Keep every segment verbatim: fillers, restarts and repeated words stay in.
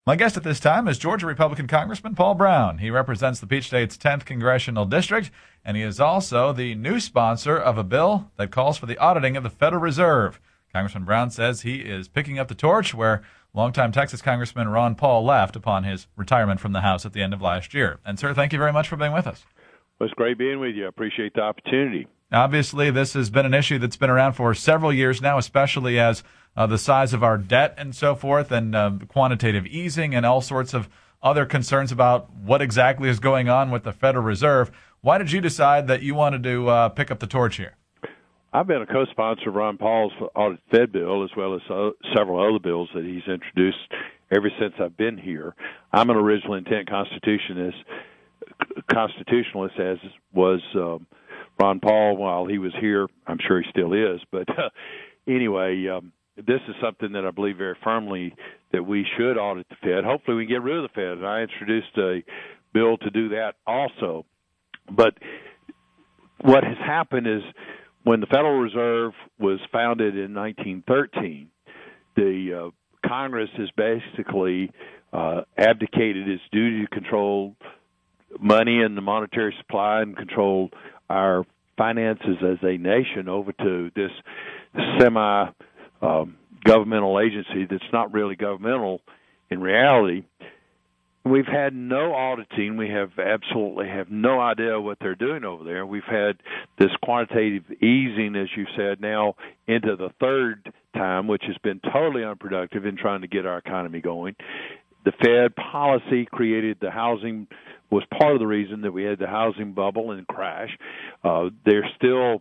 My guest at this time is Georgia Republican Congressman Paul Brown. He represents the Peach State's tenth Congressional District, and he is also the new sponsor of a bill that calls for the auditing of the Federal Reserve. Congressman Brown says he is picking up the torch where longtime Texas Congressman Ron Paul left upon his retirement from the House at the end of last year. And, sir, thank you very much for being with us. Well, it's great being with you. I appreciate the opportunity. Obviously, this has been an issue that's been around for several years now, especially as uh, the size of our debt and so forth, and uh, quantitative easing and all sorts of other concerns about what exactly is going on with the Federal Reserve. Why did you decide that you wanted to uh, pick up the torch here? I've been a co-sponsor of Ron Paul's audit Fed bill, as well as uh, several other bills that he's introduced ever since I've been here. I'm an original intent constitutionalist, constitutionalist as was um, Ron Paul while he was here. I'm sure he still is. But uh, anyway, um, this is something that I believe very firmly that we should audit the Fed. Hopefully we can get rid of the Fed. And I introduced a bill to do that also. But what has happened is when the Federal Reserve was founded in nineteen thirteen, the uh, Congress has basically uh, abdicated its duty to control money and the monetary supply and control our finances as a nation over to this semi um, governmental agency that's not really governmental in reality. We've had no auditing. We have absolutely have no idea what they're doing over there. We've had this quantitative easing, as you said, now into the third time, which has been totally unproductive in trying to get our economy going. The Fed policy created the housing, was part of the reason that we had the housing bubble and crash. Uh, they're still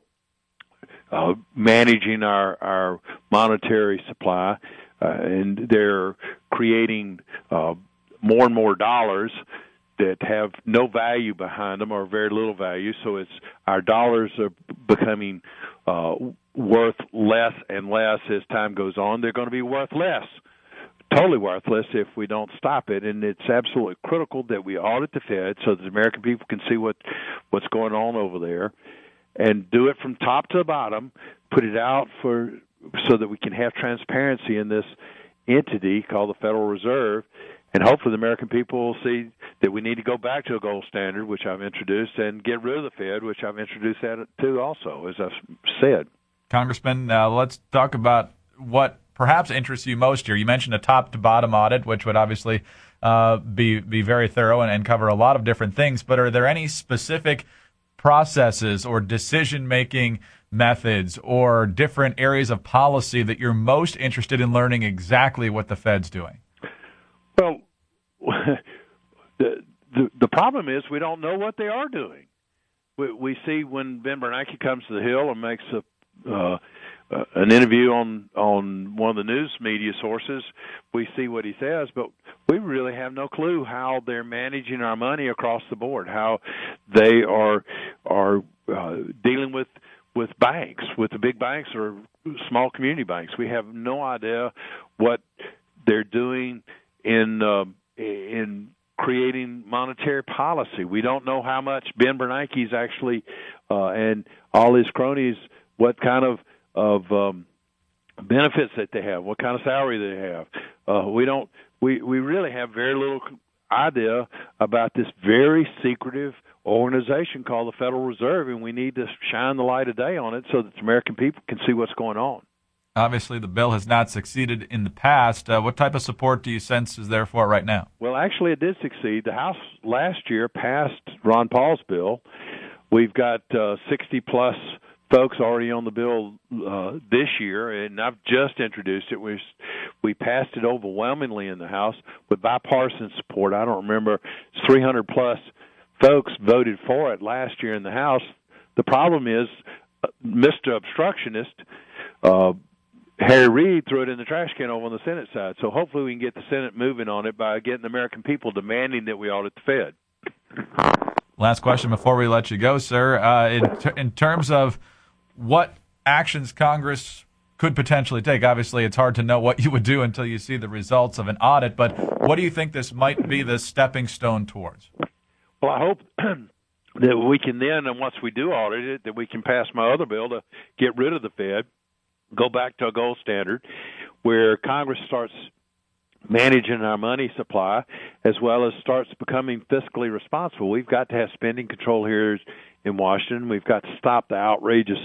uh, managing our, our monetary supply, uh, and they're creating uh, more and more dollars that have no value behind them or very little value. So it's our dollars are becoming uh, worth less and less as time goes on. They're going to be worth less, totally worthless if we don't stop it. And it's absolutely critical that we audit the Fed so that the American people can see what what's going on over there and do it from top to bottom, put it out for so that we can have transparency in this entity called the Federal Reserve. And hopefully the American people will see that we need to go back to a gold standard, which I've introduced, and get rid of the Fed, which I've introduced that too also, as I've said. Congressman, uh, let's talk about what perhaps interests you most here. You mentioned a top-to-bottom audit, which would obviously uh, be, be very thorough and, and cover a lot of different things. But are there any specific processes or decision-making methods or different areas of policy that you're most interested in learning exactly what the Fed's doing? Well, the, the the problem is we don't know what they are doing. We, we see when Ben Bernanke comes to the Hill and makes a uh, uh, an interview on on one of the news media sources, we see what he says, but we really have no clue how they're managing our money across the board, how they are are uh, dealing with with banks, with the big banks or small community banks. We have no idea what they're doing in uh, in creating monetary policy. We don't know how much Ben Bernanke's actually uh, and all his cronies, what kind of of um, benefits that they have, what kind of salary they have. Uh, we don't. We we really have very little idea about this very secretive organization called the Federal Reserve, and we need to shine the light of day on it so that the American people can see what's going on. Obviously, the bill has not succeeded in the past. Uh, what type of support do you sense is there for it right now? Well, actually, it did succeed. The House last year passed Ron Paul's bill. We've got uh, sixty-plus folks already on the bill uh, this year, and I've just introduced it. We we passed it overwhelmingly in the House with bipartisan support. I don't remember, three hundred plus folks voted for it last year in the House. The problem is uh, Mister Obstructionist, uh, Harry Reid, threw it in the trash can over on the Senate side. So hopefully we can get the Senate moving on it by getting the American people demanding that we audit the Fed. Last question before we let you go, sir. Uh, in, t- in terms of what actions Congress could potentially take, obviously it's hard to know what you would do until you see the results of an audit, but what do you think this might be the stepping stone towards? Well, I hope that we can then, and once we do audit it, that we can pass my other bill to get rid of the Fed, go back to a gold standard where Congress starts managing our money supply, as well as starts becoming fiscally responsible. We've got to have spending control here in Washington. We've got to stop the outrageous,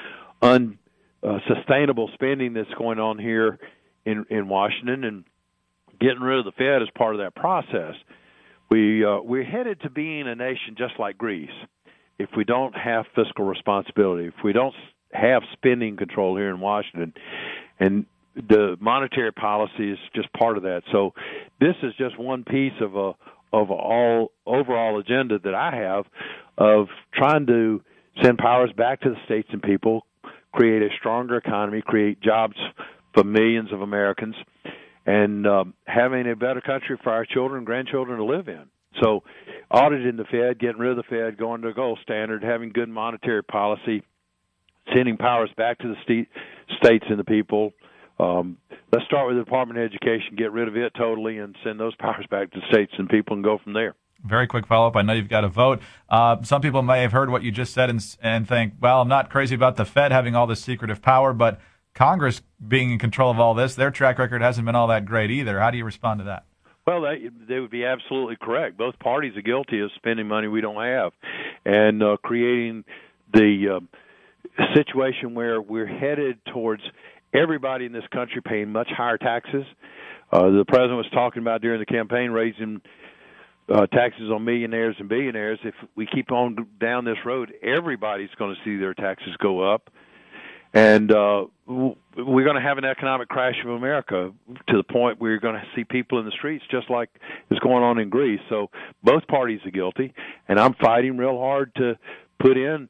unsustainable spending that's going on here in, in Washington, and getting rid of the Fed is part of that process. We, uh, we're headed to being a nation just like Greece if we don't have fiscal responsibility, if we don't have spending control here in Washington. And the monetary policy is just part of that. So this is just one piece of a of a all overall agenda that I have of trying to send powers back to the states and people, create a stronger economy, create jobs for millions of Americans, and um, having a better country for our children and grandchildren to live in. So auditing the Fed, getting rid of the Fed, going to a gold standard, having good monetary policy, sending powers back to the st- states and the people. Um, let's start with the Department of Education, get rid of it totally, and send those powers back to the states and people and go from there. Very quick follow-up. I know you've got to vote. Uh, some people may have heard what you just said and, and think, well, I'm not crazy about the Fed having all this secretive power, but Congress being in control of all this, their track record hasn't been all that great either. How do you respond to that? Well, they, they would be absolutely correct. Both parties are guilty of spending money we don't have and uh, creating the uh, situation where we're headed towards everybody in this country paying much higher taxes. Uh, the president was talking about during the campaign raising uh, taxes on millionaires and billionaires. If we keep on down this road, everybody's going to see their taxes go up. And uh, we're going to have an economic crash of America to the point where you're going to see people in the streets just like is going on in Greece. So both parties are guilty, and I'm fighting real hard to put in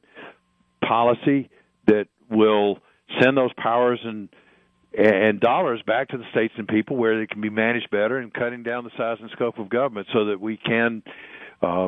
policy that will send those powers and and dollars back to the states and people where they can be managed better, and cutting down the size and scope of government so that we can uh,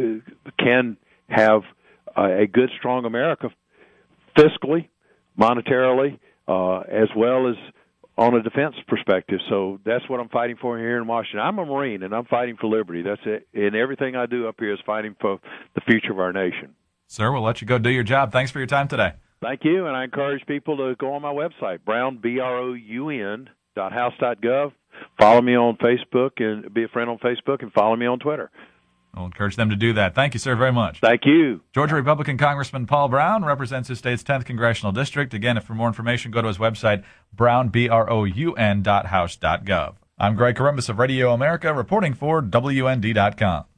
can have a good, strong America fiscally, monetarily, uh, as well as on a defense perspective. So that's what I'm fighting for here in Washington. I'm a Marine, and I'm fighting for liberty. That's it. And everything I do up here is fighting for the future of our nation. Sir, we'll let you go do your job. Thanks for your time today. Thank you, and I encourage people to go on my website, brown, B R O U N, dot house dot gov. Follow me on Facebook, and be a friend on Facebook, and follow me on Twitter. I'll encourage them to do that. Thank you, sir, very much. Thank you. Georgia Republican Congressman Paul Brown represents his state's tenth Congressional District. Again, if for more information, go to his website, brown, B R O U N, dot house dot gov. I'm Greg Corombos of Radio America, reporting for W N D dot com.